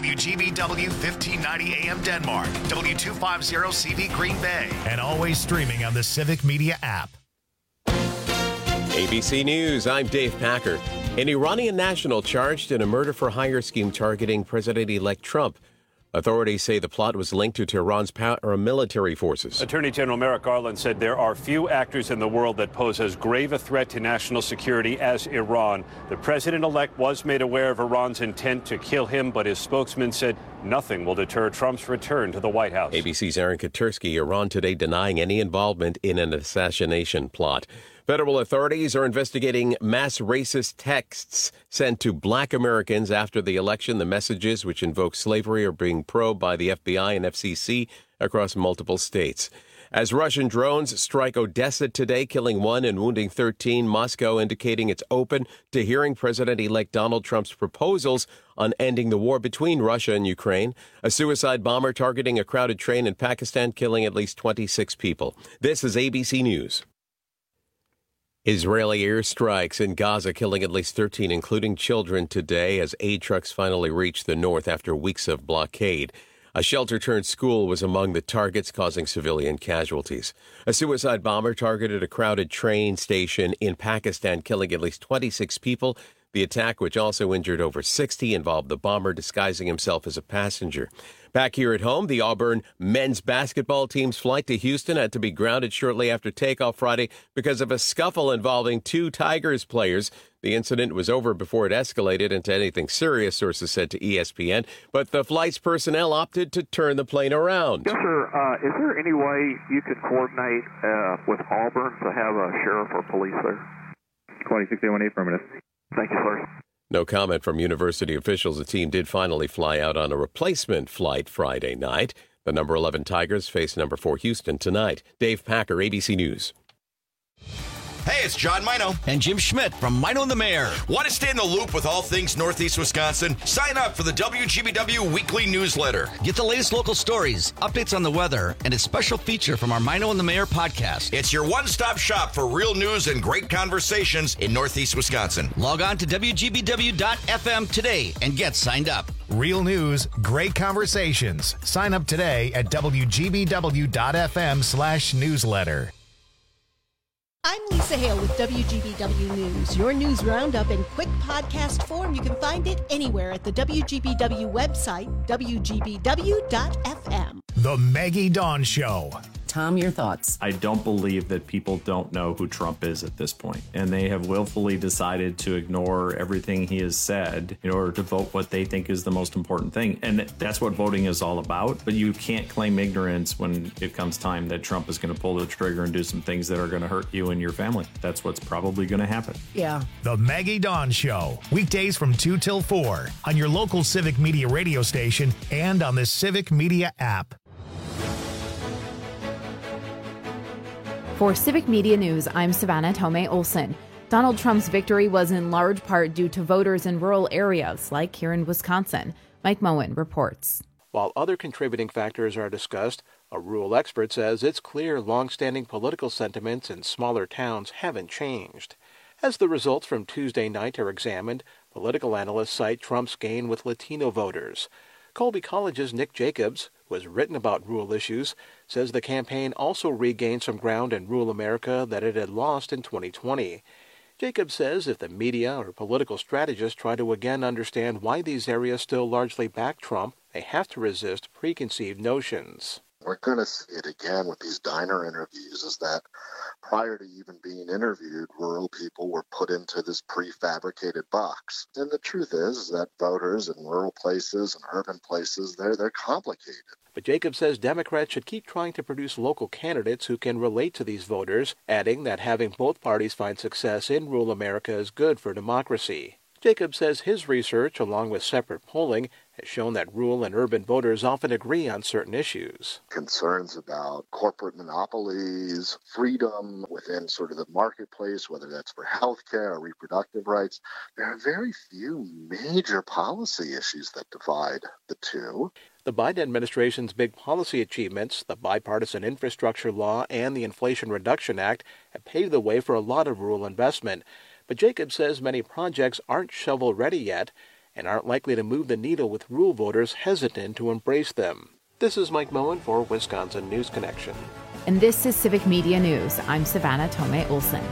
WGBW 1590 AM Denmark, W250 CV Green Bay, and always streaming on the Civic Media app. ABC News, I'm Dave Packer. An Iranian national charged in a murder-for-hire scheme targeting President-elect Trump. Authorities say the plot was linked to Tehran's paramilitary forces. Attorney General Merrick Garland said there are few actors in the world that pose as grave a threat to national security as Iran. The president-elect was made aware of Iran's intent to kill him, but his spokesman said nothing will deter Trump's return to the White House. ABC's Aaron Katursky, Iran today denying any involvement in an assassination plot. Federal authorities are investigating mass racist texts sent to black Americans after the election. The messages, which invoke slavery, are being probed by the FBI and FCC across multiple states. As Russian drones strike Odessa today, killing 1 and wounding 13, Moscow indicating it's open to hearing President-elect Donald Trump's proposals on ending the war between Russia and Ukraine. A suicide bomber targeting a crowded train in Pakistan, killing at least 26 people. This is ABC News. Israeli airstrikes in Gaza killing at least 13, including children, today as aid trucks finally reached the north after weeks of blockade. A shelter-turned-school was among the targets, causing civilian casualties. A suicide bomber targeted a crowded train station in Pakistan, killing at least 26 people. The attack, which also injured over 60, involved the bomber disguising himself as a passenger. Back here at home, the Auburn men's basketball team's flight to Houston had to be grounded shortly after takeoff Friday because of a scuffle involving 2 Tigers players. The incident was over before it escalated into anything serious, sources said to ESPN, but the flight's personnel opted to turn the plane around. Yes, sir. Is there any way you can coordinate with Auburn to have a sheriff or police there? 26818, affirmative. Thank you, sir. No comment from university officials. The team did finally fly out on a replacement flight Friday night. The number 11 Tigers face number 4 Houston tonight. Dave Packer, ABC News. Hey, it's John Mino. And Jim Schmidt from Mino and the Mayor. Want to stay in the loop with all things Northeast Wisconsin? Sign up for the WGBW weekly newsletter. Get the latest local stories, updates on the weather, and a special feature from our Mino and the Mayor podcast. It's your one-stop shop for real news and great conversations in Northeast Wisconsin. Log on to WGBW.FM today and get signed up. Real news, great conversations. Sign up today at WGBW.FM/newsletter. I'm Lisa Hale with WGBW News, your news roundup in quick podcast form. You can find it anywhere at the WGBW website, WGBW.FM. The Maggie Dawn Show. Tom, your thoughts? I don't believe that people don't know who Trump is at this point, and they have willfully decided to ignore everything he has said in order to vote what they think is the most important thing. And that's what voting is all about. But you can't claim ignorance when it comes time that Trump is going to pull the trigger and do some things that are going to hurt you and your family. That's what's probably going to happen. Yeah. The Maggie Dawn Show, weekdays from 2 till 4 on your local Civic Media radio station and on the Civic Media app. For Civic Media News, I'm Savannah Tomei Olson. Donald Trump's victory was in large part due to voters in rural areas like here in Wisconsin. Mike Moen reports. While other contributing factors are discussed, a rural expert says it's clear long-standing political sentiments in smaller towns haven't changed. As the results from Tuesday night are examined, political analysts cite Trump's gain with Latino voters. Colby College's Nick Jacobs, who has written about rural issues, says the campaign also regained some ground in rural America that it had lost in 2020. Jacobs says if the media or political strategists try to again understand why these areas still largely back Trump, they have to resist preconceived notions. We're going to see it again with these diner interviews, is that prior to even being interviewed, rural people were put into this prefabricated box. And the truth is that voters in rural places and urban places, they're complicated. But Jacobs says Democrats should keep trying to produce local candidates who can relate to these voters, adding that having both parties find success in rural America is good for democracy. Jacobs says his research, along with separate polling, has shown that rural and urban voters often agree on certain issues. Concerns about corporate monopolies, freedom within sort of the marketplace, whether that's for health care or reproductive rights. There are very few major policy issues that divide the two. The Biden administration's big policy achievements, the bipartisan infrastructure law and the Inflation Reduction Act, have paved the way for a lot of rural investment. But Jacobs says many projects aren't shovel-ready yet, and aren't likely to move the needle with rural voters hesitant to embrace them. This is Mike Moen for Wisconsin News Connection. And this is Civic Media News. I'm Savannah Tomei Olson.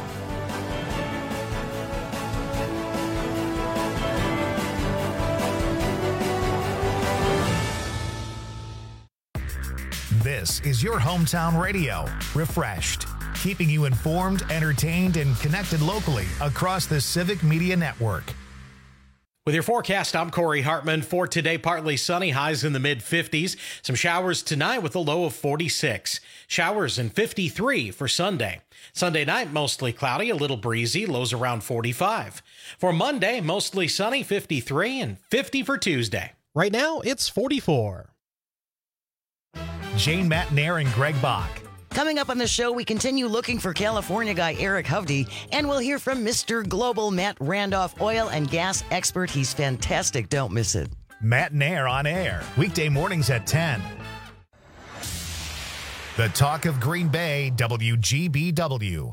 This is your hometown radio, Refreshed, keeping you informed, entertained, and connected locally across the Civic Media Network. With your forecast, I'm Corey Hartman. For today, partly sunny, highs in the mid-50s. Some showers tonight with a low of 46. Showers and 53 for Sunday. Sunday night, mostly cloudy, a little breezy, lows around 45. For Monday, mostly sunny, 53, and 50 for Tuesday. Right now, it's 44. Jane Matnair and Greg Bach. Coming up on the show, we continue looking for California guy Eric Hovde, and we'll hear from Mr. Global Matt Randolph, oil and gas expert. He's fantastic. Don't miss it. Matnair on air, weekday mornings at 10. The Talk of Green Bay, WGBW.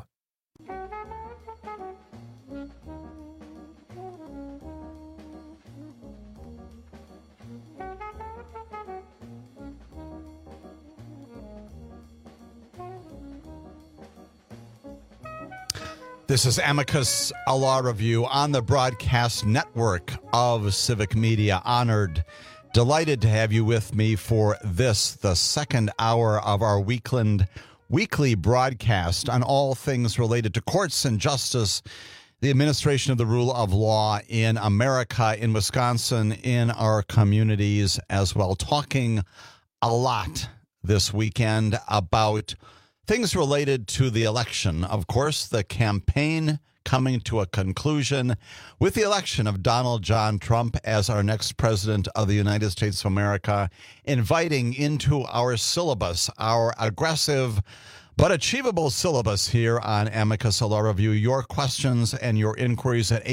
This is Amicus, a law review on the broadcast network of Civic Media. Honored, delighted to have you with me for this, the second hour of our weekly broadcast on all things related to courts and justice, the administration of the rule of law in America, in Wisconsin, in our communities as well. Talking a lot this weekend about things related to the election. Of course, the campaign coming to a conclusion with the election of Donald John Trump as our next president of the United States of America, inviting into our syllabus, our aggressive but achievable syllabus here on Amicus Law Review, your questions and your inquiries at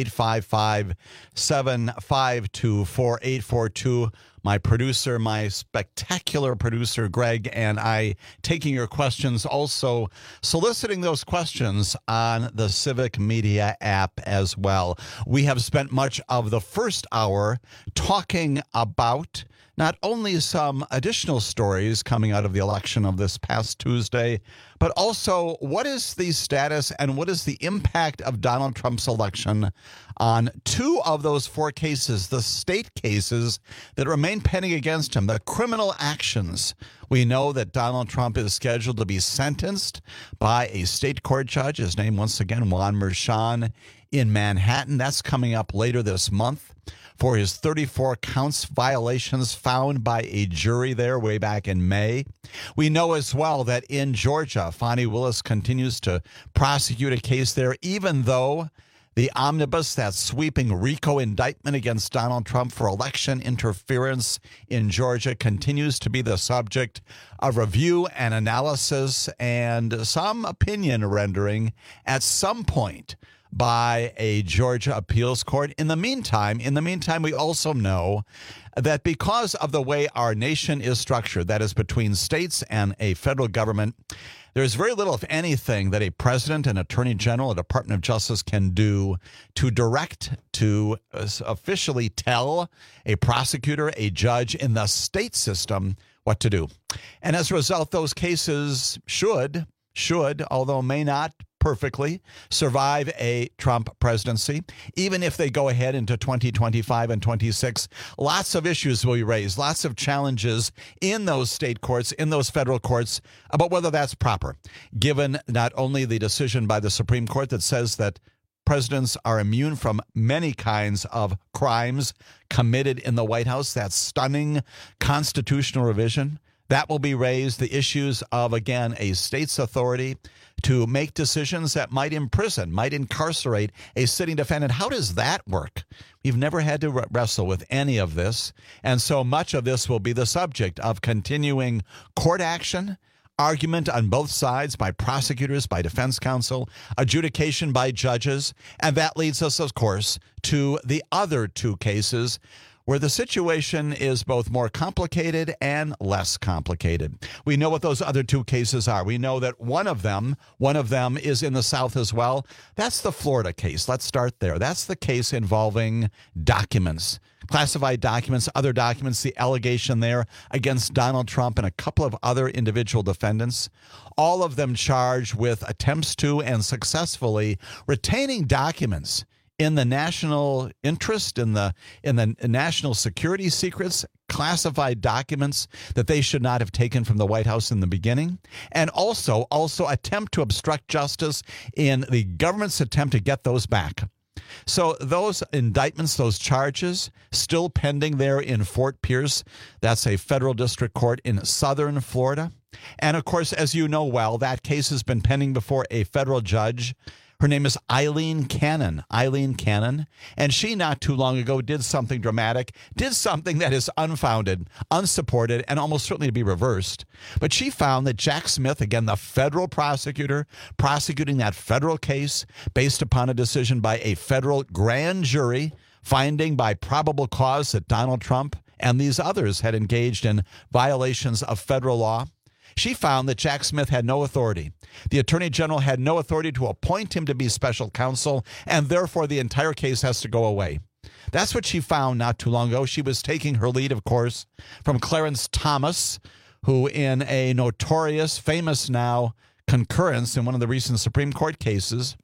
855-752-4842. My producer, my spectacular producer, Greg, and I taking your questions, also soliciting those questions on the Civic Media app as well. We have spent much of the first hour talking about not only some additional stories coming out of the election of this past Tuesday, but also what is the status and what is the impact of Donald Trump's election on two of those four cases, the state cases that remain pending against him, the criminal actions. We know that Donald Trump is scheduled to be sentenced by a state court judge. His name, once again, Juan Merchan in Manhattan. That's coming up later this month for his 34 counts violations found by a jury there way back in May. We know as well that in Georgia, Fani Willis continues to prosecute a case there, even though the omnibus, that sweeping RICO indictment against Donald Trump for election interference in Georgia, continues to be the subject of review and analysis and some opinion rendering at some point by a Georgia appeals court. In the meantime, we also know that because of the way our nation is structured, that is between states and a federal government, there's very little, if anything, that a president, an attorney general, a Department of Justice can do to direct, to officially tell a prosecutor, a judge in the state system what to do. And as a result, those cases should, although may not perfectly, survive a Trump presidency. Even if they go ahead into 2025 and 26, lots of issues will be raised, lots of challenges in those state courts, in those federal courts, about whether that's proper, given not only the decision by the Supreme Court that says that presidents are immune from many kinds of crimes committed in the White House, that stunning constitutional revision. That will be raised, the issues of, again, a state's authority to make decisions that might imprison, might incarcerate a sitting defendant. How does that work? We've never had to wrestle with any of this. And so much of this will be the subject of continuing court action, argument on both sides by prosecutors, by defense counsel, adjudication by judges. And that leads us, of course, to the other two cases where the situation is both more complicated and less complicated. We know what those other two cases are. We know that one of them is in the South as well. That's the Florida case. Let's start there. That's the case involving documents, classified documents, other documents, the allegation there against Donald Trump and a couple of other individual defendants, all of them charged with attempts to and successfully retaining documents in the national interest, in the national security secrets, classified documents that they should not have taken from the White House in the beginning, and also attempt to obstruct justice in the government's attempt to get those back. So those indictments, those charges, still pending there in Fort Pierce. That's a federal district court in southern Florida. And of course, as you know well, that case has been pending before a federal judge. Her name is Aileen Cannon. And she not too long ago did something dramatic, did something that is unfounded, unsupported, and almost certainly to be reversed. But she found that Jack Smith, again, the federal prosecutor prosecuting that federal case based upon a decision by a federal grand jury, finding by probable cause that Donald Trump and these others had engaged in violations of federal law. She found that Jack Smith had no authority. The Attorney General had no authority to appoint him to be special counsel, and therefore the entire case has to go away. That's what she found not too long ago. She was taking her lead, of course, from Clarence Thomas, who in a notorious, famous now concurrence in one of the recent Supreme Court cases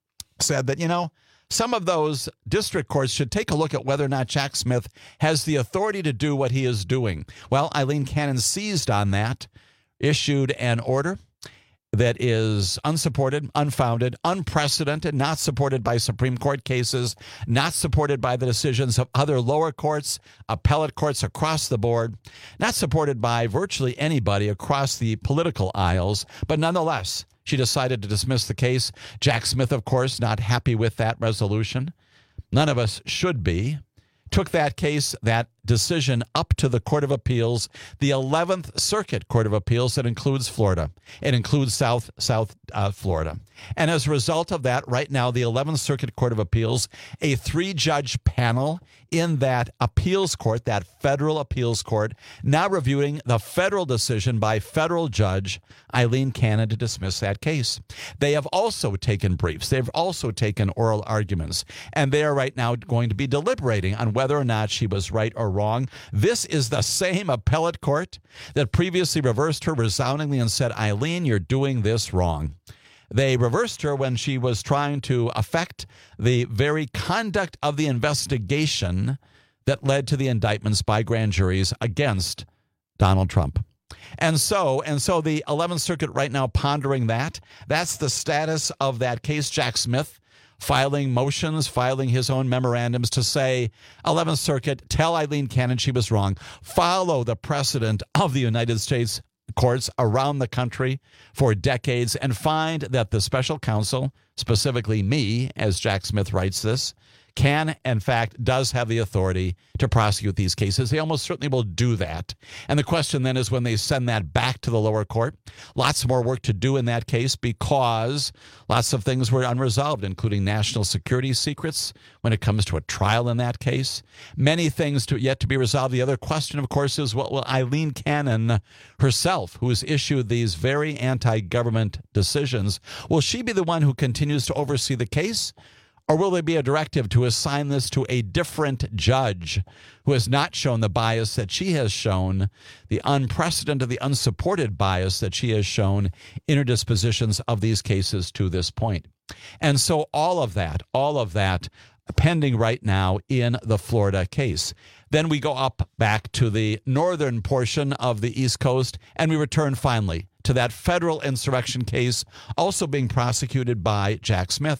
said that, some of those district courts should take a look at whether or not Jack Smith has the authority to do what he is doing. Well, Aileen Cannon seized on that, issued an order that is unsupported, unfounded, unprecedented, not supported by Supreme Court cases, not supported by the decisions of other lower courts, appellate courts across the board, not supported by virtually anybody across the political aisles, but nonetheless, she decided to dismiss the case. Jack Smith, of course, not happy with that resolution. None of us should be. Took that case, that decision, up to the Court of Appeals, the 11th Circuit Court of Appeals that includes Florida. It includes South Florida. And as a result of that, right now, the 11th Circuit Court of Appeals, a 3-judge panel in that appeals court, that federal appeals court, now reviewing the federal decision by federal judge Aileen Cannon to dismiss that case. They have also taken briefs. They've also taken oral arguments. And they are right now going to be deliberating on whether or not she was right or wrong. This is the same appellate court that previously reversed her resoundingly and said, Aileen, you're doing this wrong. They reversed her when she was trying to affect the very conduct of the investigation that led to the indictments by grand juries against Donald Trump. And so the 11th Circuit right now pondering that. That's the status of that case. Jack Smith filing motions, filing his own memorandums to say, 11th Circuit, tell Aileen Cannon she was wrong. Follow the precedent of the United States courts around the country for decades and find that the special counsel, specifically me, as Jack Smith writes this, can, in fact, does have the authority to prosecute these cases. They almost certainly will do that. And the question then is when they send that back to the lower court, lots more work to do in that case because lots of things were unresolved, including national security secrets when it comes to a trial in that case. Many things yet to be resolved. The other question, of course, is what will Aileen Cannon herself, who has issued these very anti-government decisions, will she be the one who continues to oversee the case? Or will there be a directive to assign this to a different judge who has not shown the bias that she has shown, the unprecedented, the unsupported bias that she has shown in her dispositions of these cases to this point? And so all of that pending right now in the Florida case. Then we go up back to the northern portion of the East Coast, and we return finally to that federal insurrection case also being prosecuted by Jack Smith.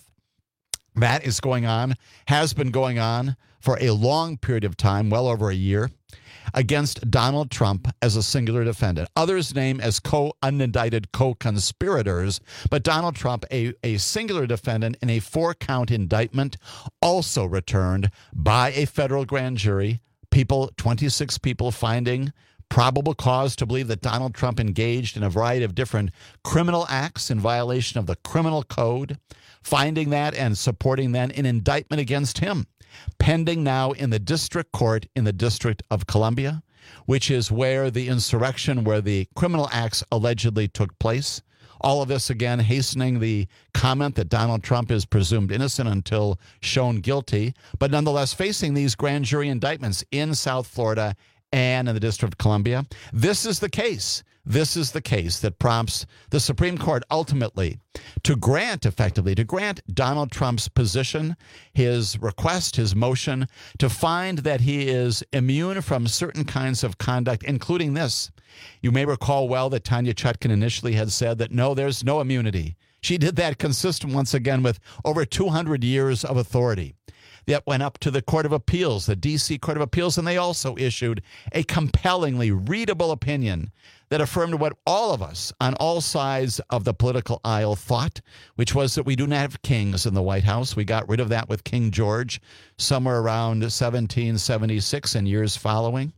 That is going on, has been going on for a long period of time, well over a year, against Donald Trump as a singular defendant. Others named as unindicted co-conspirators, but Donald Trump, a singular defendant in a 4-count indictment, also returned by a federal grand jury, 26 people finding probable cause to believe that Donald Trump engaged in a variety of different criminal acts in violation of the criminal code, finding that and supporting then an indictment against him, pending now in the district court in the District of Columbia, which is where the insurrection, where the criminal acts allegedly took place. All of this, again, hastening the comment that Donald Trump is presumed innocent until shown guilty, but nonetheless facing these grand jury indictments in South Florida and in the District of Columbia. This is the case. This is the case that prompts the Supreme Court ultimately to grant Donald Trump's position, his request, his motion, to find that he is immune from certain kinds of conduct, including this. You may recall well that Tanya Chutkan initially had said that no, there's no immunity. She did that consistent once again with over 200 years of authority. That went up to the Court of Appeals, the D.C. Court of Appeals, and they also issued a compellingly readable opinion that affirmed what all of us on all sides of the political aisle thought, which was that we do not have kings in the White House. We got rid of that with King George somewhere around 1776 and years following.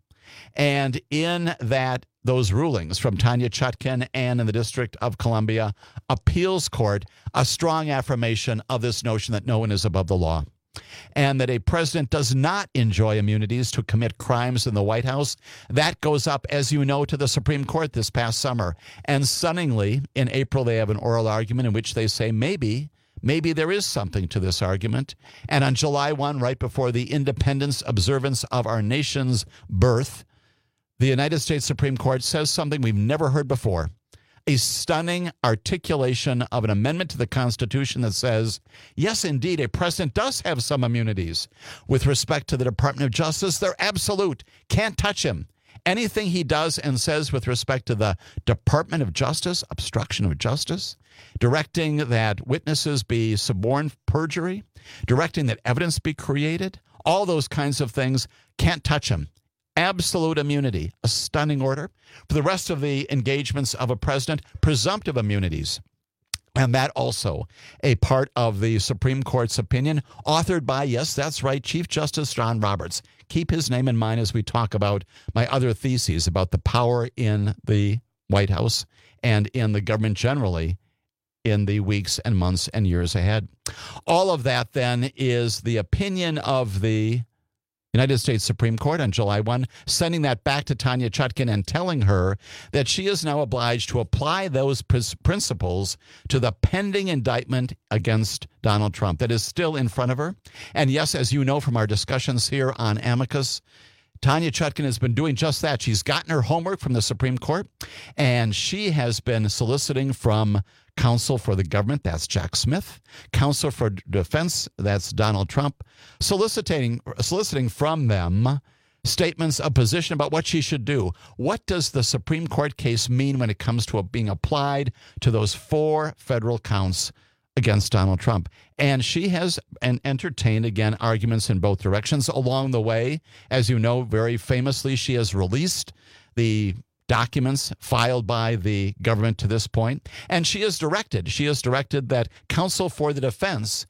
And in those rulings from Tanya Chutkan and in the District of Columbia Appeals Court, a strong affirmation of this notion that no one is above the law, and that a president does not enjoy immunities to commit crimes in the White House. That goes up, as you know, to the Supreme Court this past summer. And stunningly, in April, they have an oral argument in which they say maybe there is something to this argument. And on July 1, right before the independence observance of our nation's birth, the United States Supreme Court says something we've never heard before. A stunning articulation of an amendment to the Constitution that says, yes, indeed, a president does have some immunities. With respect to the Department of Justice, they're absolute. Can't touch him. Anything he does and says with respect to the Department of Justice, obstruction of justice, directing that witnesses be suborned perjury, directing that evidence be created, all those kinds of things, can't touch him. Absolute immunity, a stunning order. For the rest of the engagements of a president, presumptive immunities. And that also a part of the Supreme Court's opinion, authored by, yes, that's right, Chief Justice John Roberts. Keep his name in mind as we talk about my other theses about the power in the White House and in the government generally in the weeks and months and years ahead. All of that, then, is the opinion of the United States Supreme Court on July 1, sending that back to Tanya Chutkan and telling her that she is now obliged to apply those principles to the pending indictment against Donald Trump that is still in front of her. And yes, as you know from our discussions here on Amicus, Tanya Chutkan has been doing just that. She's gotten her homework from the Supreme Court, and she has been soliciting from counsel for the government, that's Jack Smith, counsel for defense, that's Donald Trump, soliciting from them statements of position about what she should do. What does the Supreme Court case mean when it comes to being applied to those 4 federal counts against Donald Trump? And she has entertained, again, arguments in both directions along the way. As you know, very famously, she has released the documents filed by the government to this point. And she has directed that counsel for the defense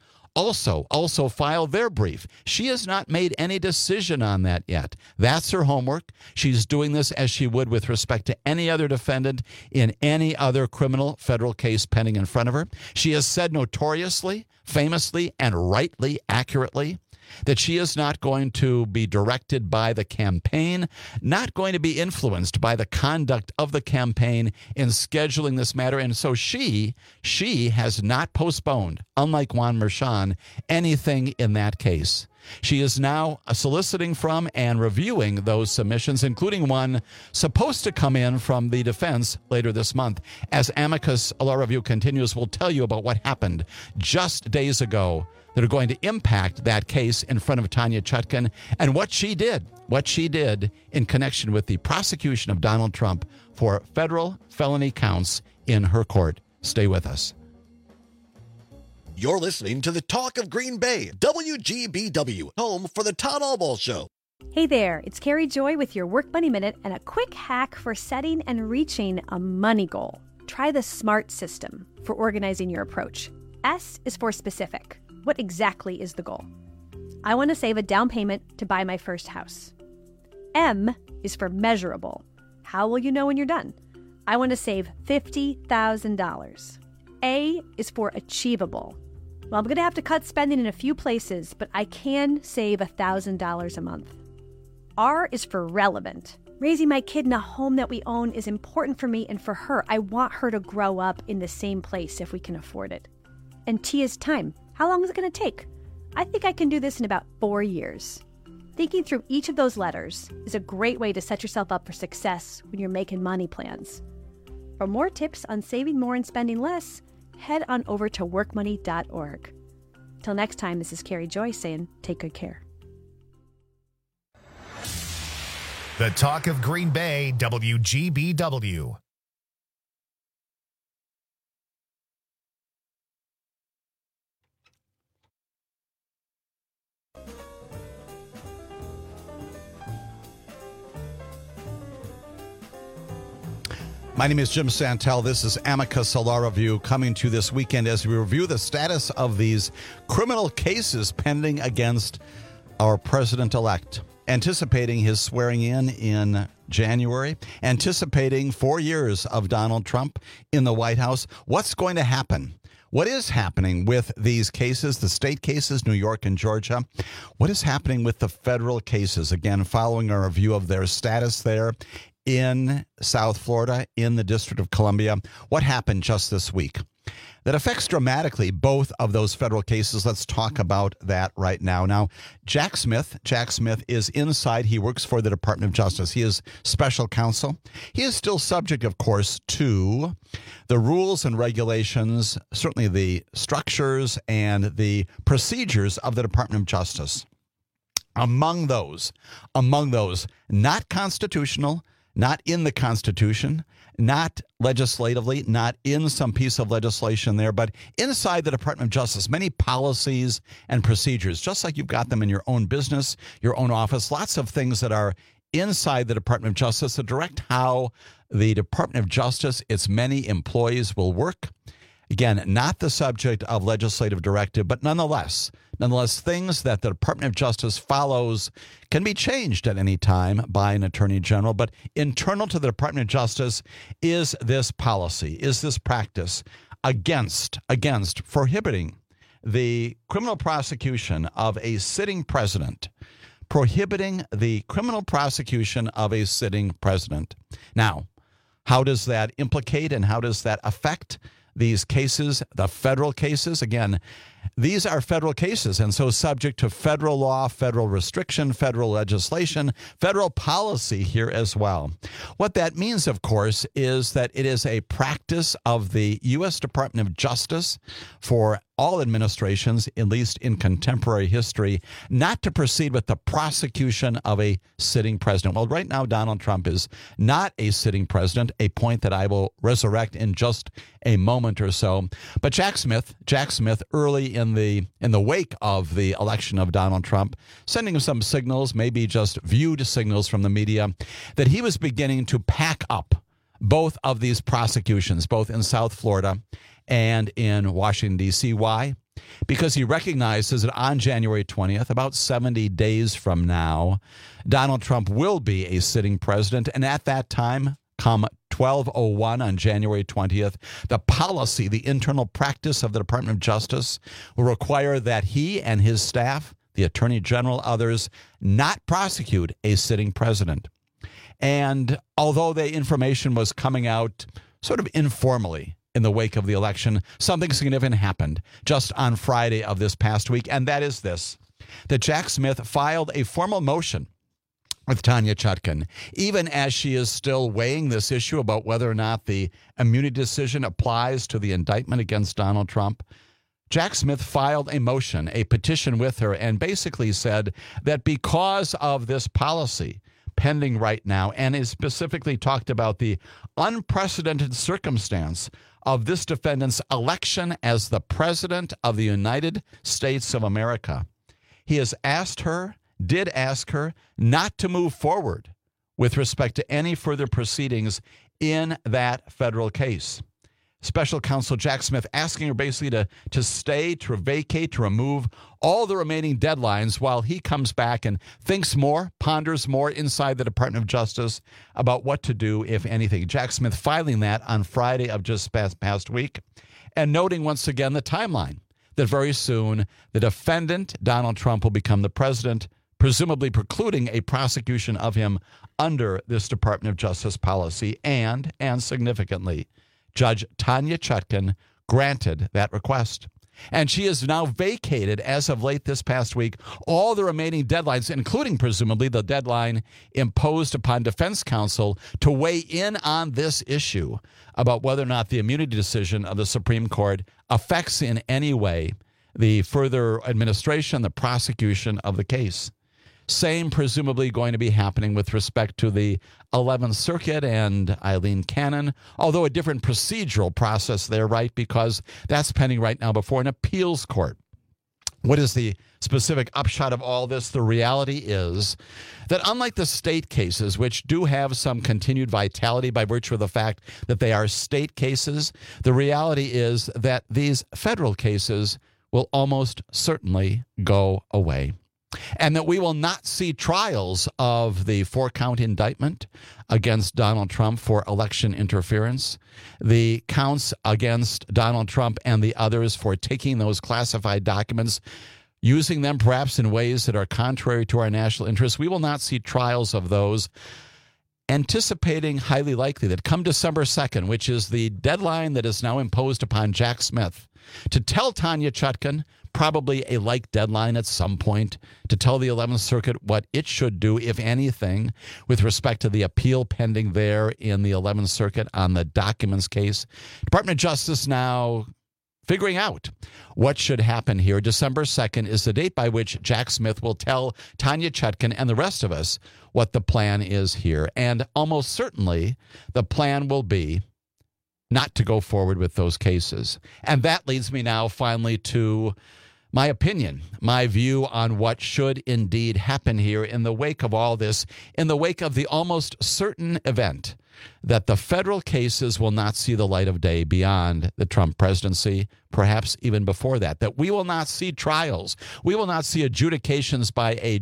also file their brief. She has not made any decision on that yet. That's her homework. She's doing this as she would with respect to any other defendant in any other criminal federal case pending in front of her. She has said notoriously, famously, and rightly, accurately, that she is not going to be directed by the campaign, not going to be influenced by the conduct of the campaign in scheduling this matter. And so she has not postponed, unlike Juan Merchan, anything in that case. She is now soliciting from and reviewing those submissions, including one supposed to come in from the defense later this month. As Amicus Law Review continues, we'll tell you about what happened just days ago that are going to impact that case in front of Tanya Chutkan and what she did in connection with the prosecution of Donald Trump for federal felony counts in her court. Stay with us. You're listening to the Talk of Green Bay, WGBW, home for the Todd Albaugh Show. Hey there, it's Carrie Joy with your Work Money Minute and a quick hack for setting and reaching a money goal. Try the SMART system for organizing your approach. S is for specific. What exactly is the goal? I want to save a down payment to buy my first house. M is for measurable. How will you know when you're done? I want to save $50,000. A is for achievable. Well, I'm going to have to cut spending in a few places, but I can save $1,000 a month. R is for relevant. Raising my kid in a home that we own is important for me and for her. I want her to grow up in the same place if we can afford it. And T is time. How long is it going to take? I think I can do this in about 4 years. Thinking through each of those letters is a great way to set yourself up for success when you're making money plans. For more tips on saving more and spending less, head on over to workmoney.org. Till next time, this is Carrie Joy saying, take good care. The Talk of Green Bay, WGBW. My name is Jim Santel. This is Amicus Law Review coming to this weekend as we review the status of these criminal cases pending against our president-elect, anticipating his swearing in January, anticipating 4 years of Donald Trump in the White House. What's going to happen? What is happening with these cases, the state cases, New York and Georgia? What is happening with the federal cases? Again, following a review of their status there in South Florida, in the District of Columbia. What happened just this week that affects dramatically both of those federal cases? Let's talk about that right now. Now, Jack Smith is inside. He works for the Department of Justice. He is special counsel. He is still subject, of course, to the rules and regulations, certainly the structures and the procedures of the Department of Justice. Among those, not constitutional, not in the Constitution, not legislatively, not in some piece of legislation there, but inside the Department of Justice, many policies and procedures, just like you've got them in your own business, your own office, lots of things that are inside the Department of Justice that direct how the Department of Justice, its many employees will work. Again, not the subject of legislative directive, but nonetheless, things that the Department of Justice follows can be changed at any time by an attorney general. But internal to the Department of Justice is this policy, is this practice against prohibiting the criminal prosecution of a sitting president, prohibiting the criminal prosecution of a sitting president. Now, how does that implicate and how does that affect these cases, the federal cases? Again, these are federal cases, and so subject to federal law, federal restriction, federal legislation, federal policy here as well. What that means, of course, is that it is a practice of the U.S. Department of Justice for all administrations, at least in contemporary history, not to proceed with the prosecution of a sitting president. Well, right now, Donald Trump is not a sitting president, a point that I will resurrect in just a moment or so. But Jack Smith, early in the wake of the election of Donald Trump, sending some signals, maybe just viewed signals from the media, that he was beginning to pack up both of these prosecutions, both in South Florida and in Washington, D.C. Why? Because he recognizes that on January 20th, about 70 days from now, Donald Trump will be a sitting president. And at that time, come 12:01 on January 20th, the policy, the internal practice of the Department of Justice will require that he and his staff, the Attorney General, others, not prosecute a sitting president. And although the information was coming out sort of informally in the wake of the election, something significant happened just on Friday of this past week, and that is this, that Jack Smith filed a formal motion with Tanya Chutkan, even as she is still weighing this issue about whether or not the immunity decision applies to the indictment against Donald Trump. Jack Smith filed a motion, a petition with her, and basically said that because of this policy pending right now, and is specifically talked about the unprecedented circumstance of this defendant's election as the President of the United States of America, he has asked her not to move forward with respect to any further proceedings in that federal case. Special counsel Jack Smith asking her basically to stay, to vacate, to remove all the remaining deadlines while he comes back and thinks more, ponders more inside the Department of Justice about what to do, if anything. Jack Smith filing that on Friday of just past week and noting once again the timeline that very soon the defendant, Donald Trump, will become the president, presumably precluding a prosecution of him under this Department of Justice policy. And significantly, Judge Tanya Chutkan granted that request. And she has now vacated, as of late this past week, all the remaining deadlines, including presumably the deadline imposed upon defense counsel to weigh in on this issue about whether or not the immunity decision of the Supreme Court affects in any way the further administration, the prosecution of the case. Same presumably going to be happening with respect to the 11th Circuit and Eileen Cannon, although a different procedural process there, right? Because that's pending right now before an appeals court. What is the specific upshot of all this? The reality is that unlike the state cases, which do have some continued vitality by virtue of the fact that they are state cases, the reality is that these federal cases will almost certainly go away. And that we will not see trials of the 4-count indictment against Donald Trump for election interference, the counts against Donald Trump and the others for taking those classified documents, using them perhaps in ways that are contrary to our national interests. We will not see trials of those, anticipating highly likely that come December 2nd, which is the deadline that is now imposed upon Jack Smith, to tell Tanya Chutkan, probably a like deadline at some point, to tell the 11th Circuit what it should do, if anything, with respect to the appeal pending there in the 11th Circuit on the documents case. Department of Justice now figuring out what should happen here. December 2nd is the date by which Jack Smith will tell Tanya Chutkan and the rest of us what the plan is here. And almost certainly the plan will be not to go forward with those cases. And that leads me now finally to my opinion, my view on what should indeed happen here in the wake of all this, in the wake of the almost certain event that the federal cases will not see the light of day beyond the Trump presidency, perhaps even before that, that we will not see trials. We will not see adjudications by a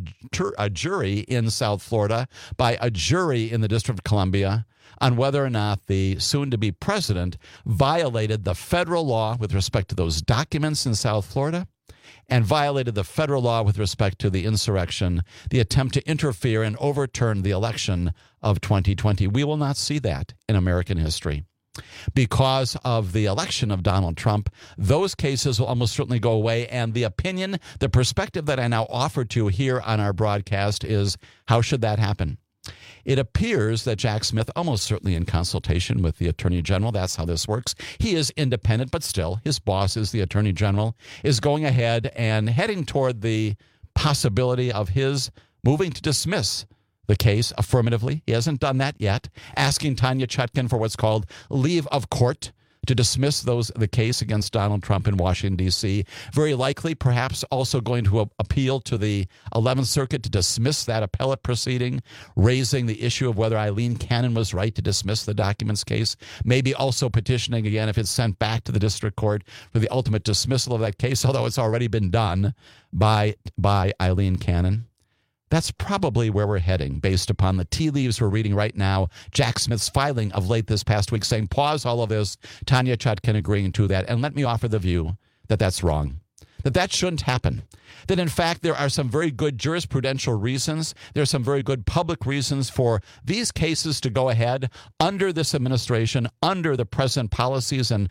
jury in South Florida, by a jury in the District of Columbia, on whether or not the soon-to-be president violated the federal law with respect to those documents in South Florida and violated the federal law with respect to the insurrection, the attempt to interfere and overturn the election of 2020. We will not see that in American history. Because of the election of Donald Trump, those cases will almost certainly go away. And the opinion, the perspective that I now offer to here on our broadcast is, how should that happen? It appears that Jack Smith, almost certainly in consultation with the Attorney General, that's how this works. He is independent, but still, his boss is the Attorney General, is going ahead and heading toward the possibility of his moving to dismiss the case affirmatively. He hasn't done that yet, asking Tanya Chutkan for what's called leave of court to dismiss the case against Donald Trump in Washington, D.C. Very likely, perhaps also going to appeal to the 11th Circuit to dismiss that appellate proceeding, raising the issue of whether Eileen Cannon was right to dismiss the documents case. Maybe also petitioning again, if it's sent back to the district court, for the ultimate dismissal of that case, although it's already been done by Eileen Cannon. That's probably where we're heading based upon the tea leaves we're reading right now. Jack Smith's filing of late this past week saying, pause all of this, Tanya Chutkan agreeing to that. And let me offer the view that that's wrong, that shouldn't happen. That, in fact, there are some very good jurisprudential reasons. There's some very good public reasons for these cases to go ahead under this administration, under the present policies and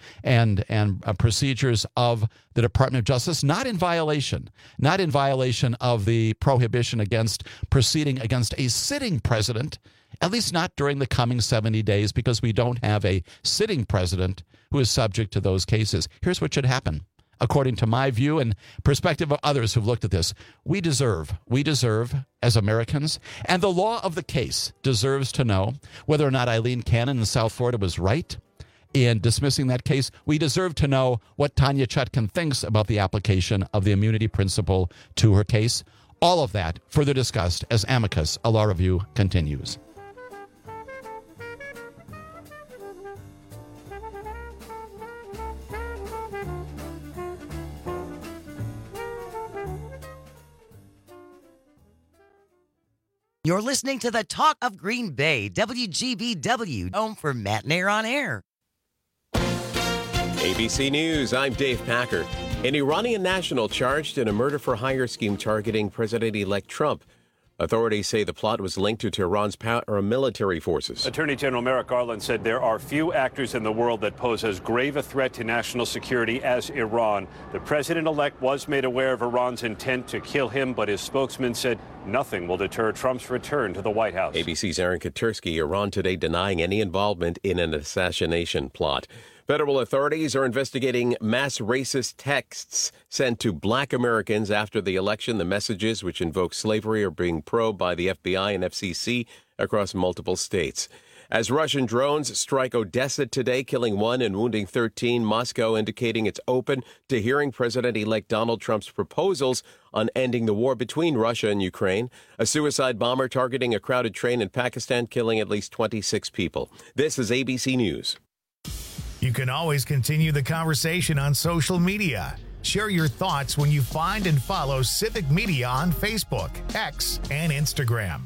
procedures of the Department of Justice, not in violation of the prohibition against proceeding against a sitting president, at least not during the coming 70 days, because we don't have a sitting president who is subject to those cases. Here's what should happen. According to my view and perspective of others who've looked at this, we deserve as Americans, and the law of the case deserves to know whether or not Eileen Cannon in South Florida was right in dismissing that case. We deserve to know what Tanya Chutkan thinks about the application of the immunity principle to her case. All of that further discussed as Amicus, a law review, continues. You're listening to the Talk of Green Bay, WGBW, home for Matt Nair on Air. ABC News, I'm Dave Packer. An Iranian national charged in a murder-for-hire scheme targeting President-elect Trump. Authorities say the plot was linked to Tehran's paramilitary forces. Attorney General Merrick Garland said there are few actors in the world that pose as grave a threat to national security as Iran. The president-elect was made aware of Iran's intent to kill him, but his spokesman said nothing will deter Trump's return to the White House. ABC's Aaron Katersky, Iran today denying any involvement in an assassination plot. Federal authorities are investigating mass racist texts sent to black Americans after the election. The messages, which invoke slavery, are being probed by the FBI and FCC across multiple states. As Russian drones strike Odessa today, killing 1 and wounding 13, Moscow indicating it's open to hearing President-elect Donald Trump's proposals on ending the war between Russia and Ukraine. A suicide bomber targeting a crowded train in Pakistan, killing at least 26 people. This is ABC News. You can always continue the conversation on social media. Share your thoughts when you find and follow Civic Media on Facebook, X, and Instagram.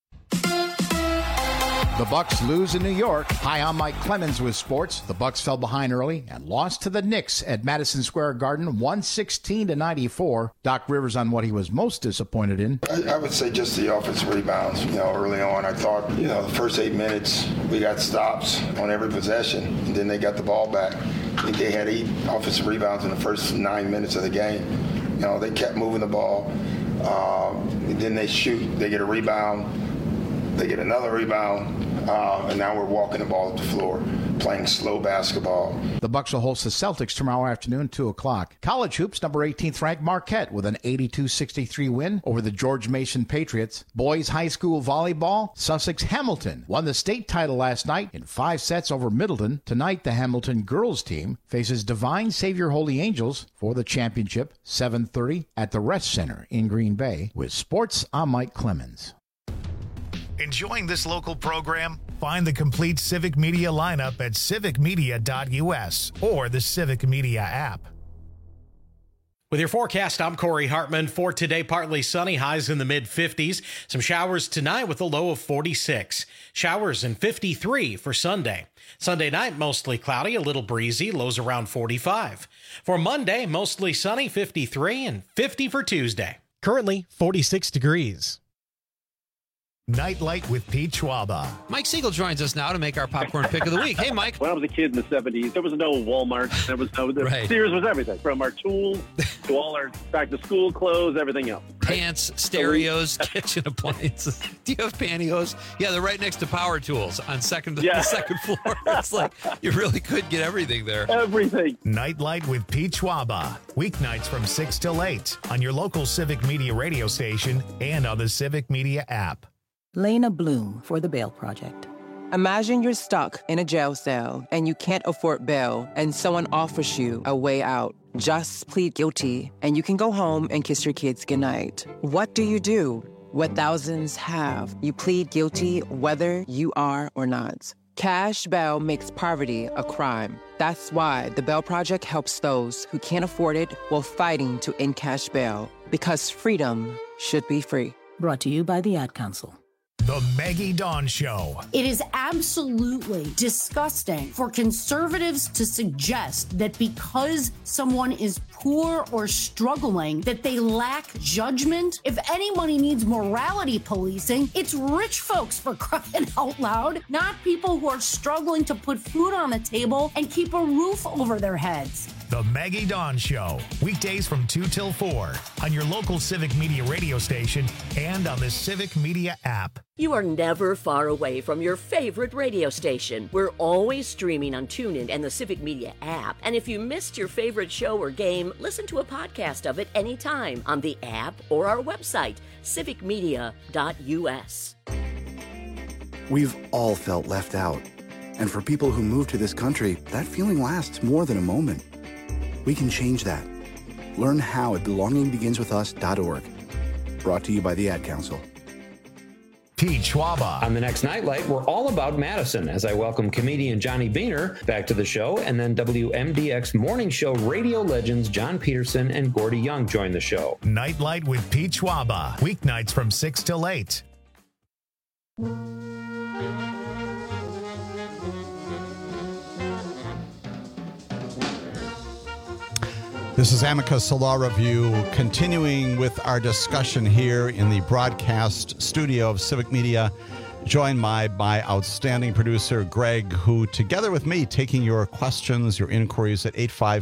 The Bucks lose in New York. Hi, I'm Mike Clemens with sports. The Bucks fell behind early and lost to the Knicks at Madison Square Garden, 116-94. Doc Rivers on what he was most disappointed in. I would say just the offensive rebounds. Early on, I thought, the first 8 minutes, we got stops on every possession, and then they got the ball back. I think they had 8 offensive rebounds in the first 9 minutes of the game. They kept moving the ball. Then they shoot. They get a rebound. They get another rebound. And now we're walking the ball up the floor, playing slow basketball. The Bucks will host the Celtics tomorrow afternoon, 2 o'clock. College hoops, number 18th ranked Marquette with an 82-63 win over the George Mason Patriots. Boys high school volleyball, Sussex Hamilton won the state title last night in 5 sets over Middleton. Tonight, the Hamilton girls team faces Divine Savior Holy Angels for the championship, 7:30 at the Rest Center in Green Bay. With sports, I'm Mike Clemens. Enjoying this local program? Find the complete Civic Media lineup at civicmedia.us or the Civic Media app. With your forecast, I'm Corey Hartman. For today, partly sunny, highs in the mid-50s. Some showers tonight with a low of 46. Showers and 53 for Sunday. Sunday night, mostly cloudy, a little breezy, lows around 45. For Monday, mostly sunny, 53, and 50 for Tuesday. Currently, 46 degrees. Nightlight with Pete Schwaba. Mike Siegel joins us now to make our popcorn pick of the week. Hey, Mike. When I was a kid in the 70s, there was no Walmart. There was no right. Sears was everything, from our tools to all our back-to-school clothes, everything else. Pants, stereos, kitchen appliances. Do you have pantyhose? Yeah, they're right next to power tools on the second floor. It's like you really could get everything there. Everything. Nightlight with Pete Schwaba. Weeknights from 6 till 8 on your local Civic Media radio station and on the Civic Media app. Lena Bloom for the Bail Project. Imagine you're stuck in a jail cell and you can't afford bail and someone offers you a way out. Just plead guilty and you can go home and kiss your kids goodnight. What do you do? What thousands have. You plead guilty whether you are or not. Cash bail makes poverty a crime. That's why the Bail Project helps those who can't afford it while fighting to end cash bail. Because freedom should be free. Brought to you by the Ad Council. The Maggie Dawn Show. It is absolutely disgusting for conservatives to suggest that because someone is poor or struggling, that they lack judgment. If anybody needs morality policing, it's rich folks, for crying out loud, not people who are struggling to put food on the table and keep a roof over their heads. The Maggie Dawn Show, weekdays from 2 till 4 on your local Civic Media radio station and on the Civic Media app. You are never far away from your favorite radio station. We're always streaming on TuneIn and the Civic Media app. And if you missed your favorite show or game, listen to a podcast of it anytime on the app or our website, civicmedia.us. We've all felt left out. And for people who move to this country, that feeling lasts more than a moment. We can change that. Learn how at belongingbeginswithus.org. Brought to you by the Ad Council. Pete Schwaba. On the next Nightlight, we're all about Madison as I welcome comedian Johnny Beaner back to the show, and then WMDX morning show radio legends John Peterson and Gordy Young join the show. Nightlight with Pete Schwaba, weeknights from 6 till 8. This is Amicus Law Review, continuing with our discussion here in the broadcast studio of Civic Media, joined by my outstanding producer, Greg, who, together with me, taking your questions, your inquiries at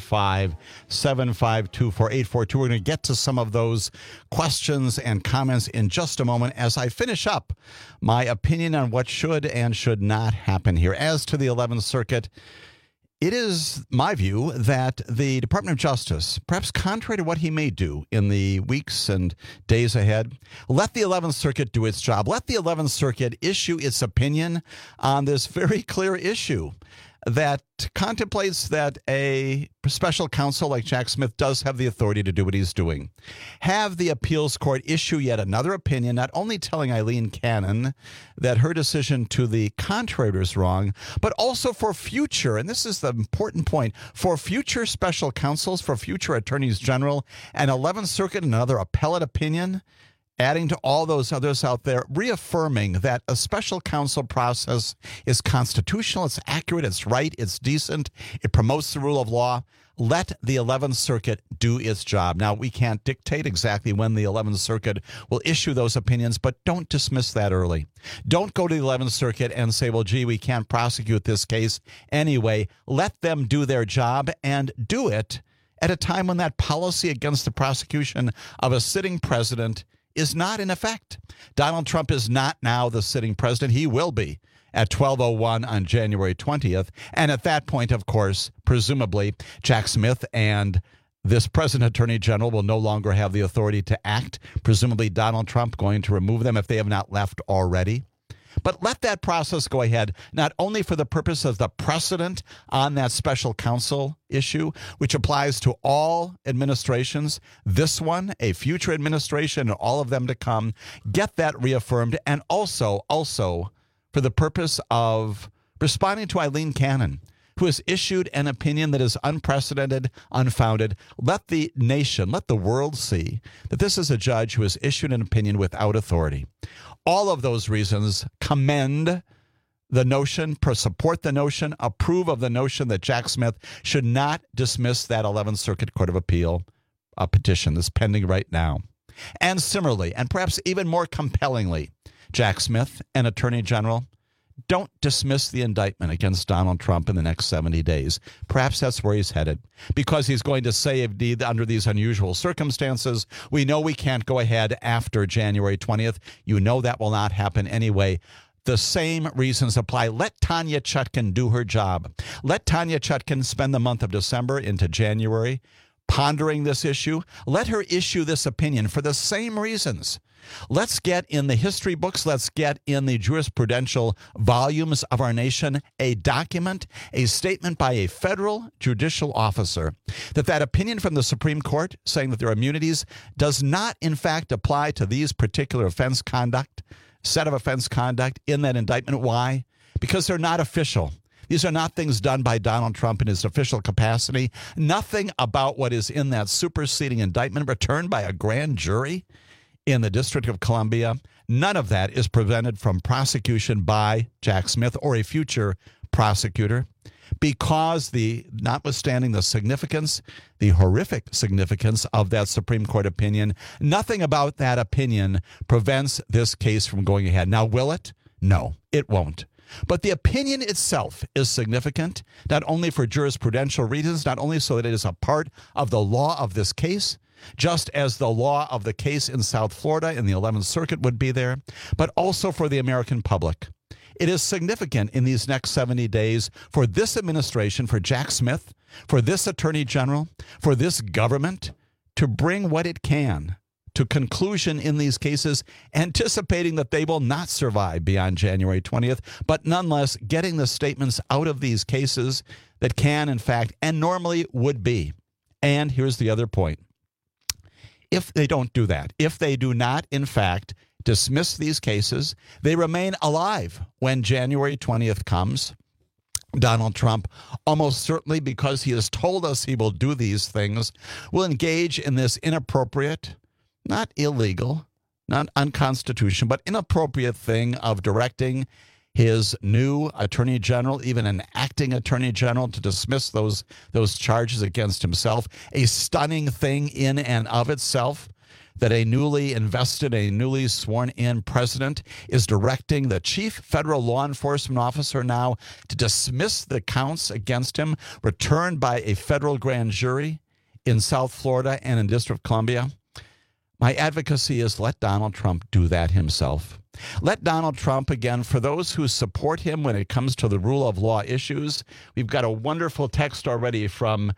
855-752-4842. We're going to get to some of those questions and comments in just a moment as I finish up my opinion on what should and should not happen here. As to the 11th Circuit, it is my view that the Department of Justice, perhaps contrary to what he may do in the weeks and days ahead, let the 11th Circuit do its job. Let the 11th Circuit issue its opinion on this very clear issue that contemplates that a special counsel like Jack Smith does have the authority to do what he's doing. Have the appeals court issue yet another opinion, not only telling Eileen Cannon that her decision to the contrary is wrong, but also for future, and this is the important point, for future special counsels, for future attorneys general, and 11th Circuit, another appellate opinion, adding to all those others out there, reaffirming that a special counsel process is constitutional, it's accurate, it's right, it's decent, it promotes the rule of law. Let the 11th Circuit do its job. Now, we can't dictate exactly when the 11th Circuit will issue those opinions, but don't dismiss that early. Don't go to the 11th Circuit and say, well, gee, we can't prosecute this case anyway. Let them do their job and do it at a time when that policy against the prosecution of a sitting president is not in effect. Donald Trump is not now the sitting president. He will be at 12:01 on January 20th. And at that point, of course, presumably, Jack Smith and this President Attorney General will no longer have the authority to act. Presumably, Donald Trump going to remove them if they have not left already. But let that process go ahead, not only for the purpose of the precedent on that special counsel issue, which applies to all administrations, this one, a future administration, and all of them to come, get that reaffirmed, and also for the purpose of responding to Eileen Cannon, who has issued an opinion that is unprecedented, unfounded. Let the nation, let the world see that this is a judge who has issued an opinion without authority. All of those reasons commend the notion, support the notion, approve of the notion that Jack Smith should not dismiss that 11th Circuit Court of Appeal petition that's pending right now. And similarly, and perhaps even more compellingly, Jack Smith and Attorney General, don't dismiss the indictment against Donald Trump in the next 70 days. Perhaps that's where he's headed, because he's going to say, under these unusual circumstances, we know we can't go ahead after January 20th. You know that will not happen anyway. The same reasons apply. Let Tanya Chutkan do her job. Let Tanya Chutkan spend the month of December into January pondering this issue. Let her issue this opinion for the same reasons. Let's get in the history books, let's get in the jurisprudential volumes of our nation a document, a statement by a federal judicial officer that opinion from the Supreme Court saying that their immunities does not in fact apply to these particular set of offense conduct in that indictment. Why? Because they're not official. These are not things done by Donald Trump in his official capacity. Nothing about what is in that superseding indictment returned by a grand jury in the District of Columbia, none of that is prevented from prosecution by Jack Smith or a future prosecutor, because notwithstanding the significance, the horrific significance of that Supreme Court opinion, nothing about that opinion prevents this case from going ahead. Now, will it? No, it won't. But the opinion itself is significant, not only for jurisprudential reasons, not only so that it is a part of the law of this case, just as the law of the case in South Florida in the 11th Circuit would be there, but also for the American public. It is significant in these next 70 days for this administration, for Jack Smith, for this Attorney General, for this government to bring what it can to conclusion in these cases, anticipating that they will not survive beyond January 20th, but nonetheless getting the statements out of these cases that can, in fact, and normally would be. And here's the other point. If they don't do that, if they do not, in fact, dismiss these cases, they remain alive when January 20th comes. Donald Trump, almost certainly because he has told us he will do these things, will engage in this inappropriate, not illegal, not unconstitutional, but inappropriate thing of directing his new attorney general, even an acting attorney general, to dismiss those charges against himself. A stunning thing in and of itself, that a newly invested, a newly sworn-in president is directing the chief federal law enforcement officer now to dismiss the counts against him returned by a federal grand jury in South Florida and in District of Columbia. My advocacy is let Donald Trump do that himself. Let Donald Trump, again, for those who support him when it comes to the rule of law issues, we've got a wonderful text already from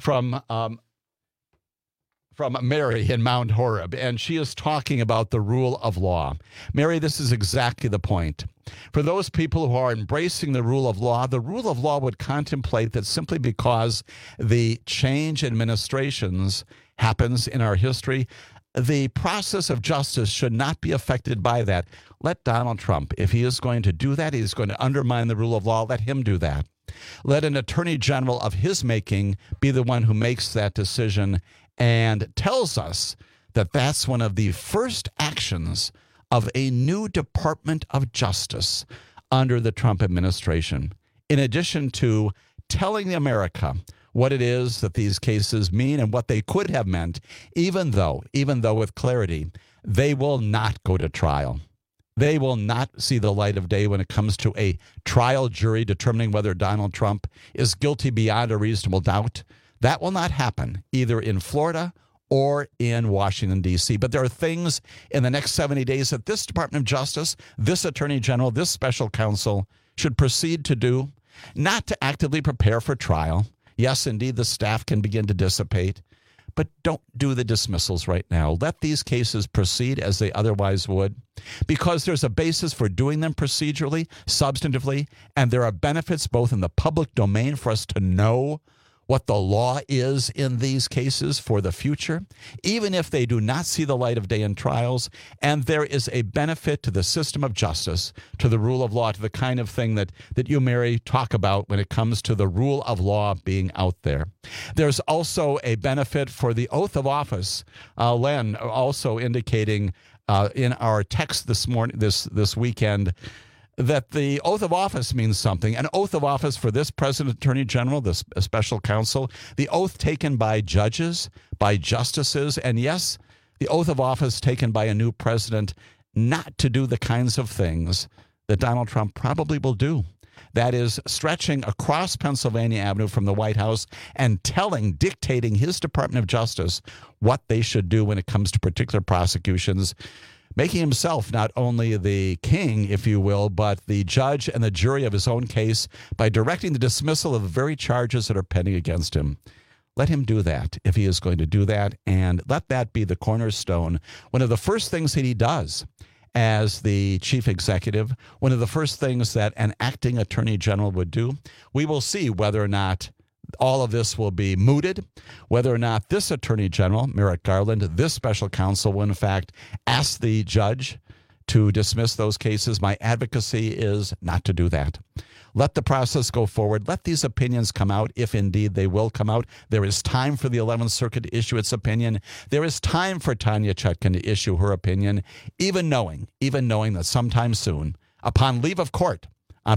Mary in Mount Horeb, and she is talking about the rule of law. Mary, this is exactly the point. For those people who are embracing the rule of law would contemplate that simply because the change in administrations happens in our history, the process of justice should not be affected by that. Let Donald Trump, if he is going to do that, he's going to undermine the rule of law, let him do that. Let an attorney general of his making be the one who makes that decision and tells us that that's one of the first actions of a new Department of Justice under the Trump administration. In addition to telling America what it is that these cases mean and what they could have meant, even though with clarity, they will not go to trial. They will not see the light of day when it comes to a trial jury determining whether Donald Trump is guilty beyond a reasonable doubt. That will not happen either in Florida or in Washington, D.C. But there are things in the next 70 days that this Department of Justice, this Attorney General, this special counsel should proceed to do, not to actively prepare for trial. Yes, indeed, the staff can begin to dissipate, but don't do the dismissals right now. Let these cases proceed as they otherwise would, because there's a basis for doing them procedurally, substantively, and there are benefits both in the public domain for us to know what the law is in these cases for the future, even if they do not see the light of day in trials. And there is a benefit to the system of justice, to the rule of law, to the kind of thing that you, Mary, talk about when it comes to the rule of law being out there. There's also a benefit for the oath of office. Len also indicating in our text this morning, this weekend, that the oath of office means something. An oath of office for this President, Attorney General, this special counsel, the oath taken by judges, by justices, and yes, the oath of office taken by a new president not to do the kinds of things that Donald Trump probably will do. That is stretching across Pennsylvania Avenue from the White House and dictating his Department of Justice what they should do when it comes to particular prosecutions, making himself not only the king, if you will, but the judge and the jury of his own case by directing the dismissal of the very charges that are pending against him. Let him do that if he is going to do that, and let that be the cornerstone. One of the first things that he does as the chief executive, one of the first things that an acting attorney general would do. We will see whether or not all of this will be mooted, whether or not this Attorney General, Merrick Garland, this special counsel will in fact ask the judge to dismiss those cases. My advocacy is not to do that. Let the process go forward. Let these opinions come out, if indeed they will come out. There is time for the 11th Circuit to issue its opinion. There is time for Tanya Chutkan to issue her opinion, even knowing that sometime soon, upon leave of court,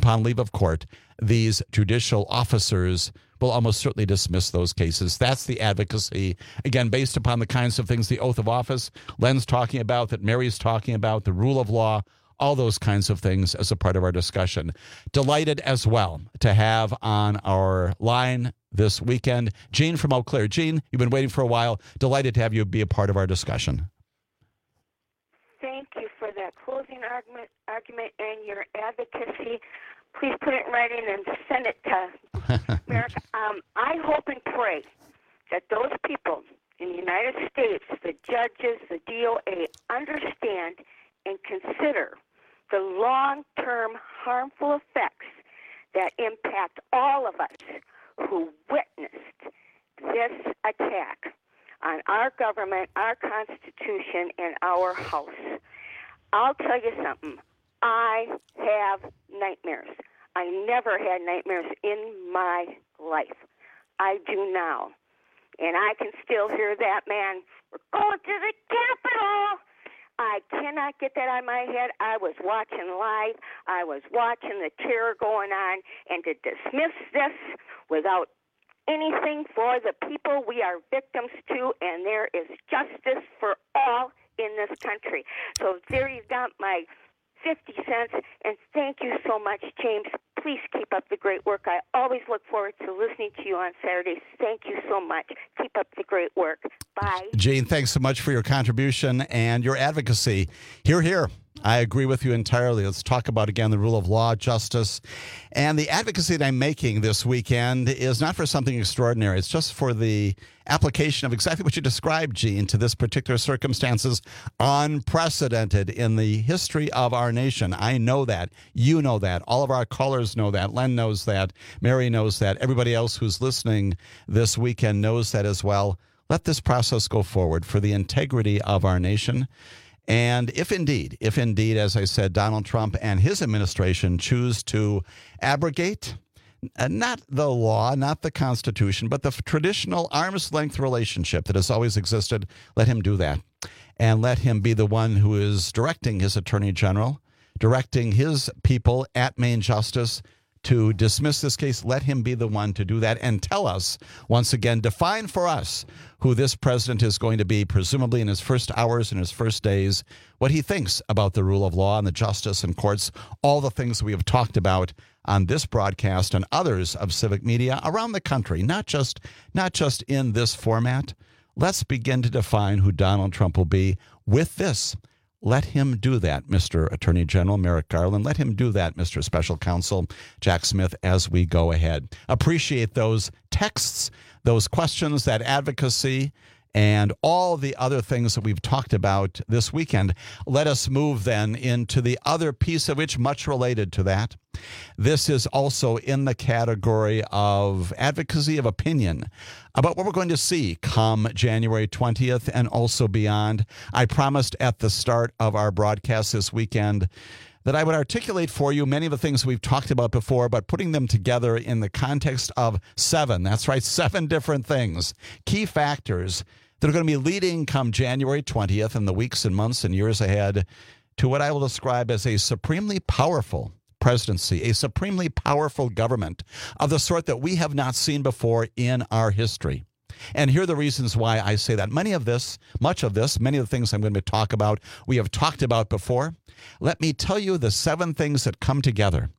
these judicial officers will almost certainly dismiss those cases. That's the advocacy, again, based upon the kinds of things, the oath of office Len's talking about, that Mary's talking about, the rule of law, all those kinds of things as a part of our discussion. Delighted as well to have on our line this weekend Jean from Eau Claire. Jean, you've been waiting for a while. Delighted to have you be a part of our discussion. Thank you for that closing argument and your advocacy. Please put it in writing and send it to America. I hope and pray that those people in the United States, the judges, the DOA, understand and consider the long-term harmful effects that impact all of us who witnessed this attack on our government, our Constitution, and our House. I'll tell you something. I have nightmares. I never had nightmares in my life. I do now. And I can still hear that man, we're going to the Capitol. I cannot get that out of my head. I was watching live. I was watching the terror going on, and to dismiss this without anything for the people we are victims to, and there is justice for all in this country. So there you got my 50 cents, and thank you so much, James. Please keep up the great work. I always look forward to listening to you on Saturdays. Thank you so much. Keep up the great work. Bye. Jean, thanks so much for your contribution and your advocacy. Hear, hear. I agree with you entirely. Let's talk about, again, the rule of law, justice. And the advocacy that I'm making this weekend is not for something extraordinary. It's just for the application of exactly what you described, Gene, to this particular circumstances, unprecedented in the history of our nation. I know that. You know that. All of our callers know that. Len knows that. Mary knows that. Everybody else who's listening this weekend knows that as well. Let this process go forward for the integrity of our nation. And if indeed, as I said, Donald Trump and his administration choose to abrogate not the law, not the Constitution, but the traditional arm's length relationship that has always existed, let him do that. And let him be the one who is directing his attorney general, directing his people at Main Justice to dismiss this case. Let him be the one to do that and tell us, once again, define for us who this president is going to be, presumably in his first hours and his first days, what he thinks about the rule of law and the justice and courts, all the things we have talked about on this broadcast and others of Civic Media around the country, not just in this format. Let's begin to define who Donald Trump will be with this. Let him do that, Mr. Attorney General Merrick Garland. Let him do that, Mr. Special Counsel Jack Smith, as we go ahead. Appreciate those texts, those questions, that advocacy, and all the other things that we've talked about this weekend. Let us move then into the other piece of which, much related to that. This is also in the category of advocacy of opinion about what we're going to see come January 20th and also beyond. I promised at the start of our broadcast this weekend that I would articulate for you many of the things we've talked about before, but putting them together in the context of 7 different things, key factors that are going to be leading come January 20th and the weeks and months and years ahead to what I will describe as a supremely powerful presidency, a supremely powerful government of the sort that we have not seen before in our history. And here are the reasons why I say that. Many of the things I'm going to talk about, we have talked about before. Let me tell you the 7 things that come together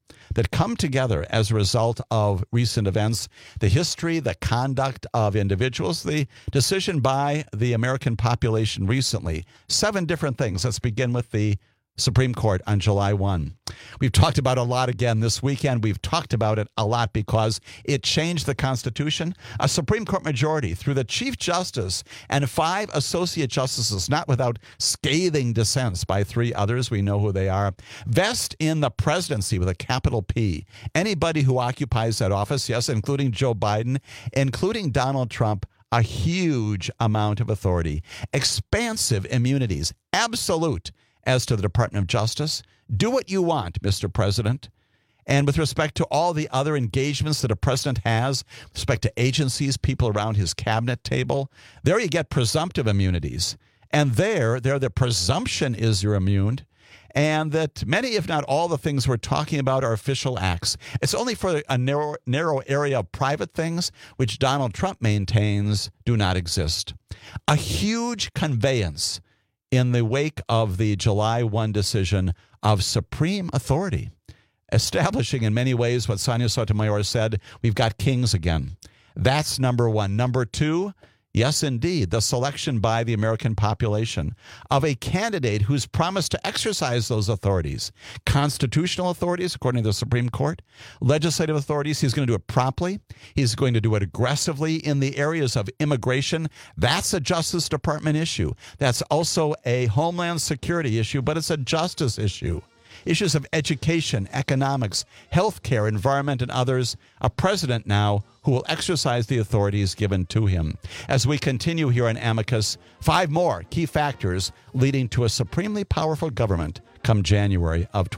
as a result of recent events, the history, the conduct of individuals, the decision by the American population recently. 7 different things. Let's begin with the Supreme Court on July 1. We've talked about a lot again this weekend. We've talked about it a lot because it changed the Constitution. A Supreme Court majority through the Chief Justice and 5 associate justices, not without scathing dissents by 3 others. We know who they are. Vest in the presidency with a capital P. Anybody who occupies that office, yes, including Joe Biden, including Donald Trump, a huge amount of authority. Expansive immunities, absolute. As to the Department of Justice, do what you want, Mr. President. And with respect to all the other engagements that a president has, with respect to agencies, people around his cabinet table, there you get presumptive immunities. And there the presumption is you're immune. And that many, if not all, the things we're talking about are official acts. It's only for a narrow area of private things, which Donald Trump maintains do not exist. A huge conveyance in the wake of the July 1 decision of supreme authority, establishing in many ways what Sonia Sotomayor said, we've got kings again. That's number 1. Number 2, yes, indeed, the selection by the American population of a candidate who's promised to exercise those authorities. Constitutional authorities, according to the Supreme Court. Legislative authorities, he's going to do it promptly. He's going to do it aggressively in the areas of immigration. That's a Justice Department issue. That's also a Homeland Security issue, but it's a justice issue. Issues of education, economics, healthcare, environment, and others. A president now who will exercise the authorities given to him. As we continue here on Amicus, 5 more key factors leading to a supremely powerful government come January of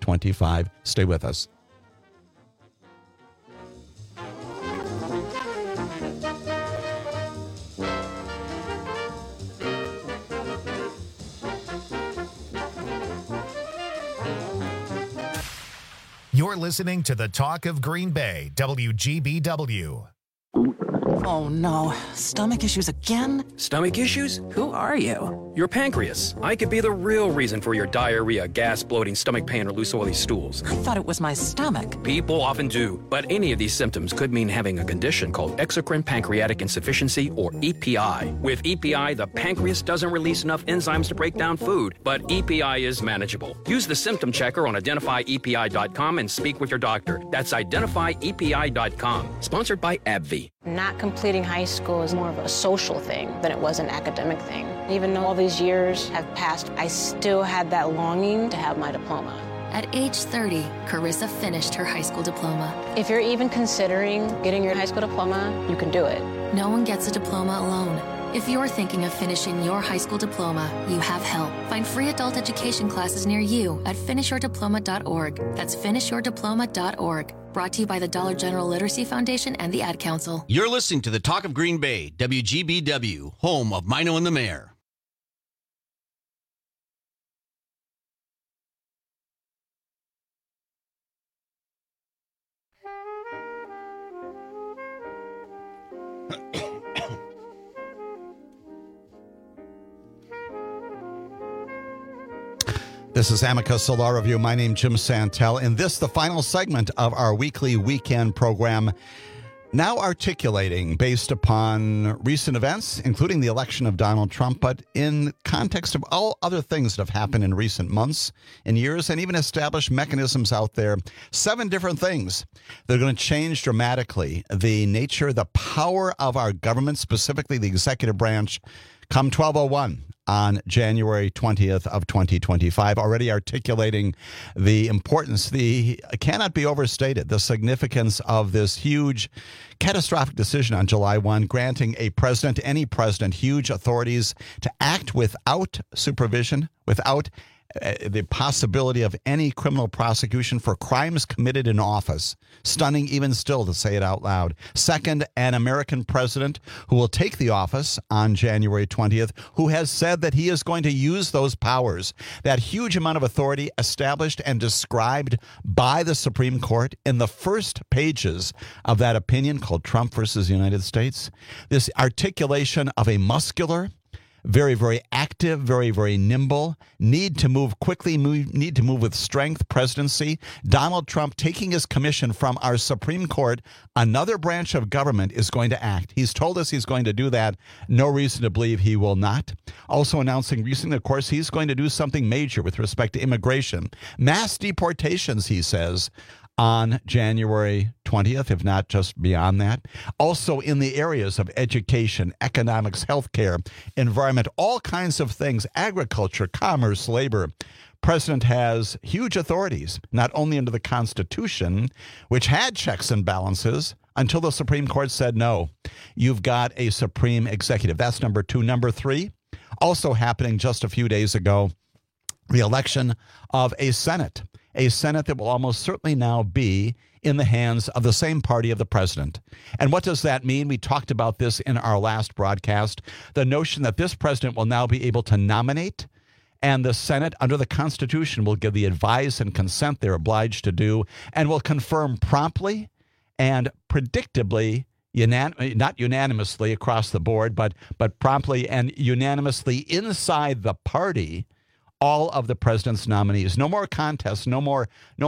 2025. Stay with us. You're listening to the Talk of Green Bay, WGBW. Oh no, stomach issues again? Stomach issues? Who are you? Your pancreas. I could be the real reason for your diarrhea, gas, bloating, stomach pain, or loose oily stools. I thought it was my stomach. People often do, but any of these symptoms could mean having a condition called exocrine pancreatic insufficiency, or EPI. With EPI, the pancreas doesn't release enough enzymes to break down food, but EPI is manageable. Use the symptom checker on identifyepi.com and speak with your doctor. That's identifyepi.com. Sponsored by AbbVie. Not completing high school is more of a social thing than it was an academic thing. Even though all these years have passed, I still had that longing to have my diploma. At age 30, Carissa finished her high school diploma. If you're even considering getting your high school diploma, you can do it. No one gets a diploma alone. If you're thinking of finishing your high school diploma, you have help. Find free adult education classes near you at finishyourdiploma.org. That's finishyourdiploma.org. Brought to you by the Dollar General Literacy Foundation and the Ad Council. You're listening to the Talk of Green Bay, WGBW, home of Mino and the Mayor. This is Amicus Law Review. My name is Jim Santel, and this the final segment of our weekly weekend program, now articulating based upon recent events, including the election of Donald Trump, but in context of all other things that have happened in recent months and years, and even established mechanisms out there. 7 different things that are going to change dramatically the nature, the power of our government, specifically the executive branch, come 1201 on January 20th of 2025, already articulating the importance, cannot be overstated, the significance of this huge, catastrophic decision on July 1, granting a president, any president, huge authorities to act without supervision, without the possibility of any criminal prosecution for crimes committed in office. Stunning even still to say it out loud. Second, an American president who will take the office on January 20th, who has said that he is going to use those powers, that huge amount of authority established and described by the Supreme Court in the first pages of that opinion called Trump versus United States. This articulation of a muscular, very, very active, very, very nimble, need to move quickly, need to move with strength presidency. Donald Trump taking his commission from our Supreme Court, another branch of government is going to act. He's told us he's going to do that. No reason to believe he will not. Also announcing recently, of course, he's going to do something major with respect to immigration. Mass deportations, he says, on January 20th, if not just beyond that. Also in the areas of education, economics, healthcare, environment, all kinds of things, agriculture, commerce, labor. President has huge authorities, not only under the Constitution, which had checks and balances, until the Supreme Court said no. You've got a supreme executive. That's number 2. Number 3, also happening just a few days ago, the election of a Senate that will almost certainly now be in the hands of the same party of the president. And what does that mean? We talked about this in our last broadcast. The notion that this president will now be able to nominate, and the Senate, under the Constitution, will give the advice and consent they're obliged to do, and will confirm promptly and predictably, not unanimously across the board, but promptly and unanimously inside the party, all of the president's nominees. No more contests, no more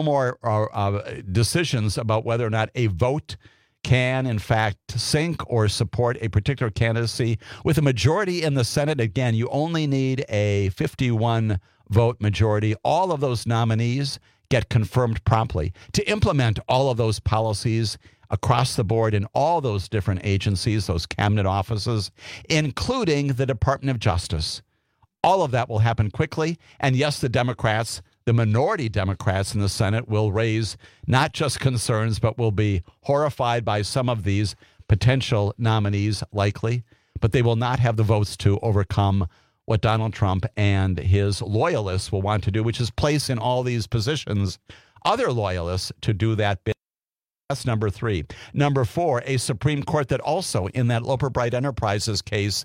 decisions about whether or not a vote can, in fact, sink or support a particular candidacy. With a majority in the Senate, again, you only need a 51-vote majority. All of those nominees get confirmed promptly to implement all of those policies across the board in all those different agencies, those cabinet offices, including the Department of Justice. All of that will happen quickly. And yes, the Democrats, the minority Democrats in the Senate, will raise not just concerns, but will be horrified by some of these potential nominees, likely. But they will not have the votes to overcome what Donald Trump and his loyalists will want to do, which is place in all these positions other loyalists to do that bit. That's number 3. Number 4, a Supreme Court that also, in that Loper Bright Enterprises case,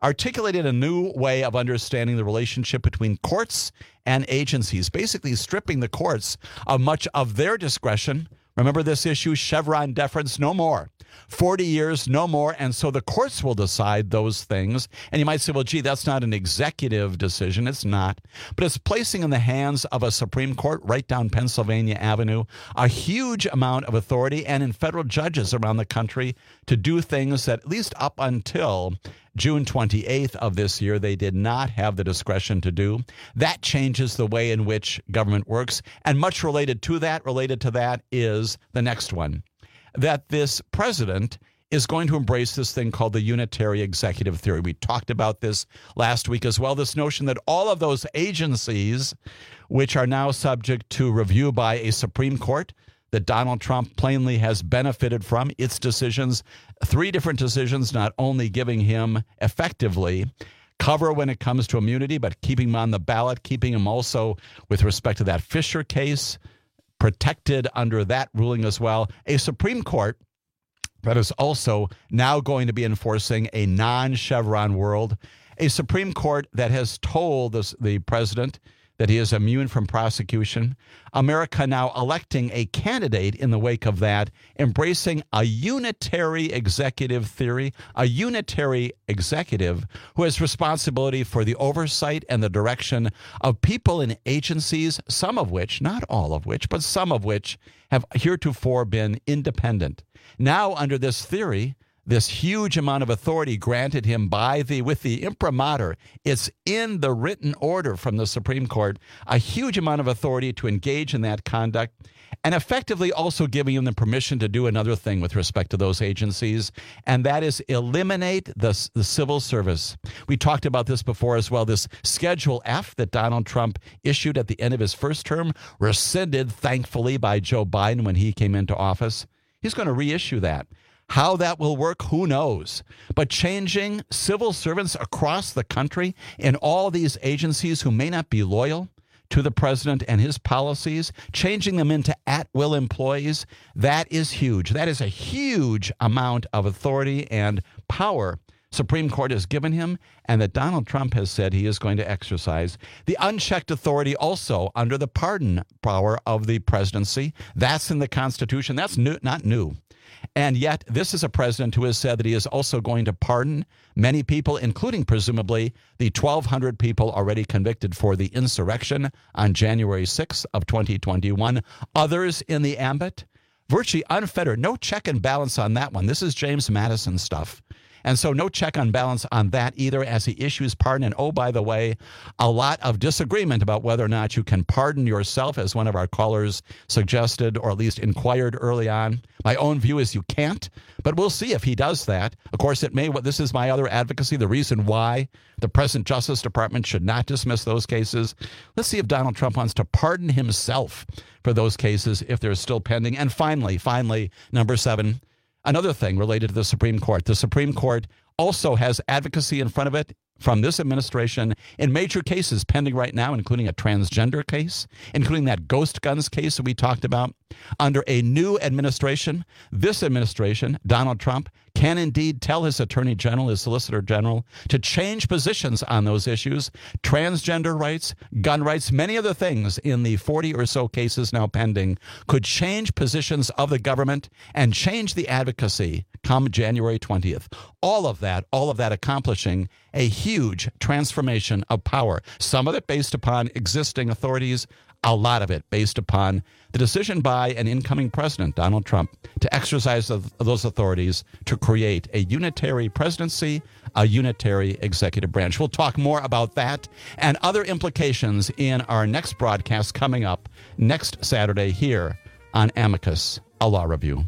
articulated a new way of understanding the relationship between courts and agencies, basically stripping the courts of much of their discretion. Remember this issue, Chevron deference, no more. 40 years, no more, and so the courts will decide those things. And you might say, well, gee, that's not an executive decision. It's not. But it's placing in the hands of a Supreme Court right down Pennsylvania Avenue a huge amount of authority, and in federal judges around the country to do things that, at least up until June 28th of this year, they did not have the discretion to do. That changes the way in which government works. And much related to that is the next one, that this president is going to embrace this thing called the unitary executive theory. We talked about this last week as well, this notion that all of those agencies, which are now subject to review by a Supreme Court, that Donald Trump plainly has benefited from its decisions, 3 different decisions, not only giving him effectively cover when it comes to immunity, but keeping him on the ballot, keeping him also with respect to that Fisher case, protected under that ruling as well. A Supreme Court that is also now going to be enforcing a non-Chevron world. A Supreme Court that has told the president that he is immune from prosecution. America now electing a candidate in the wake of that, embracing a unitary executive theory, a unitary executive who has responsibility for the oversight and the direction of people in agencies, some of which, not all of which, but some of which have heretofore been independent. Now, under this theory, this huge amount of authority granted him with the imprimatur, it's in the written order from the Supreme Court, a huge amount of authority to engage in that conduct, and effectively also giving him the permission to do another thing with respect to those agencies, and that is eliminate the civil service. We talked about this before as well, this Schedule F that Donald Trump issued at the end of his first term, rescinded, thankfully, by Joe Biden when he came into office. He's going to reissue that. How that will work, who knows? But changing civil servants across the country in all these agencies who may not be loyal to the president and his policies, changing them into at-will employees, that is huge. That is a huge amount of authority and power Supreme Court has given him, and that Donald Trump has said he is going to exercise. The unchecked authority also under the pardon power of the presidency. That's in the Constitution. That's not new. And yet, this is a president who has said that he is also going to pardon many people, including presumably the 1,200 people already convicted for the insurrection on January 6th of 2021. Others in the ambit, virtually unfettered, no check and balance on that one. This is James Madison stuff. And so no check on balance on that either as he issues pardon. And oh, by the way, a lot of disagreement about whether or not you can pardon yourself, as one of our callers suggested, or at least inquired early on. My own view is you can't, but we'll see if he does that. Of course, this is my other advocacy, the reason why the present Justice Department should not dismiss those cases. Let's see if Donald Trump wants to pardon himself for those cases if they're still pending. And finally, number 7, another thing related to the Supreme Court. The Supreme Court also has advocacy in front of it from this administration in major cases pending right now, including a transgender case, including that ghost guns case that we talked about. Under a new administration, this administration, Donald Trump, can indeed tell his attorney general, his solicitor general, to change positions on those issues, transgender rights, gun rights, many other things in the 40 or so cases now pending could change positions of the government and change the advocacy come January 20th. All of that accomplishing a huge transformation of power, some of it based upon existing authorities, a lot of it based upon the decision by an incoming president, Donald Trump, to exercise those authorities to create a unitary presidency, a unitary executive branch. We'll talk more about that and other implications in our next broadcast coming up next Saturday here on Amicus, a Law Review.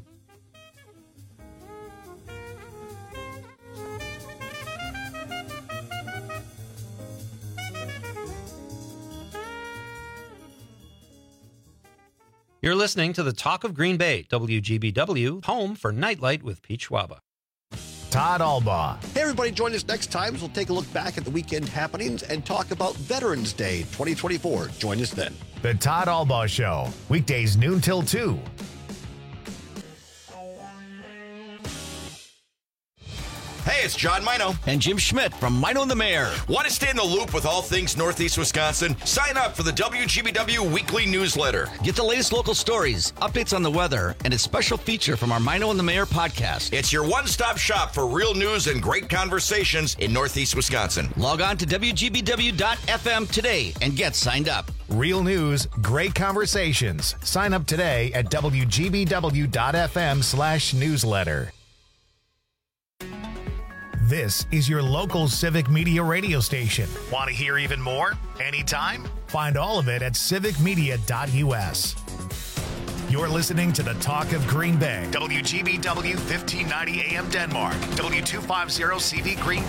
You're listening to the Talk of Green Bay, WGBW, home for Nightlight with Pete Schwaba. Todd Albaugh. Hey, everybody, join us next time as we'll take a look back at the weekend happenings and talk about Veterans Day 2024. Join us then. The Todd Albaugh Show, weekdays noon till 2. Hey, it's John Mino. And Jim Schmidt from Mino and the Mayor. Want to stay in the loop with all things Northeast Wisconsin? Sign up for the WGBW weekly newsletter. Get the latest local stories, updates on the weather, and a special feature from our Mino and the Mayor podcast. It's your one-stop shop for real news and great conversations in Northeast Wisconsin. Log on to WGBW.FM today and get signed up. Real news, great conversations. Sign up today at WGBW.FM/newsletter. This is your local Civic Media radio station. Want to hear even more? Anytime? Find all of it at civicmedia.us. You're listening to the Talk of Green Bay. WGBW 1590 AM Denmark. W250 CV Green